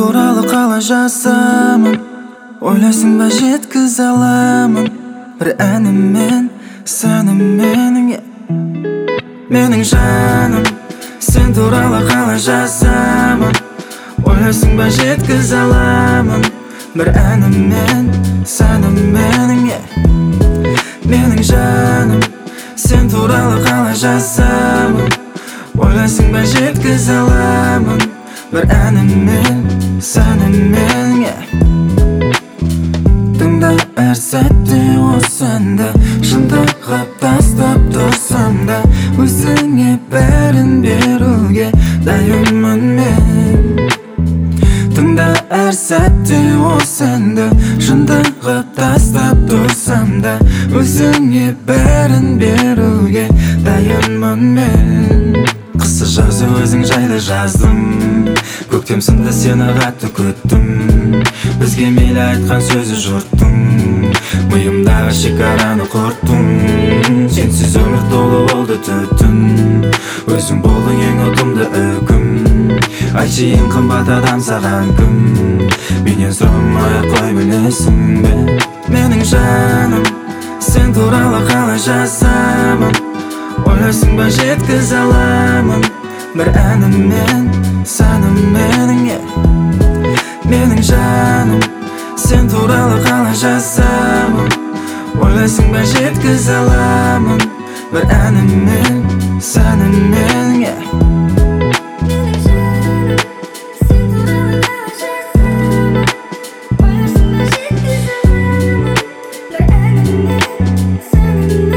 туралы қалай жазамын, ойлайсың ба жеткізе аламын бір әніммен, сәніммен. Менің жаным, сен туралы қалай жазамын, ойлайсың ба жеткізе аламын бір әніммен, сәніммен. Менің жаным, сен туралы қалай жазамын, ойлайсың ба жеткізе аламын бір әніммен, сәніммен. Тыңда әр сәтте осы әнді, шындығып тастап тұрсам да, өзіңе бәрін беруге дайынмын мен. Тыңда әр сәтте осы әнді, шындығып тастап тұрсам да, өзіңе бәрін беруге дайынмын мен. Қысы жазы өзің жайлы жаздым, көктем сынды сені қатты күттім. Бізге мейлі айтқан сөзі жұрттың, миымдағы шекараны құрттың. Сенсіз өмір толы болды түтін, өзің болдың ең ұтымды үкім. Айтшы ең қымбат адам саған кім, менен сұрамай-ақ қой білесің бе. Менің жаным, сен туралы қалай жазамын, ойлайсың ба жеткізе аламын бір әніммен, сәніммен. Менің жаным, сен туралы қалай жазамын, ойлайсың ба жеткізе аламын бір әніммен, сәніммен. Ойлайсың ба жеткізе аламын бір әніммен, сәніммен.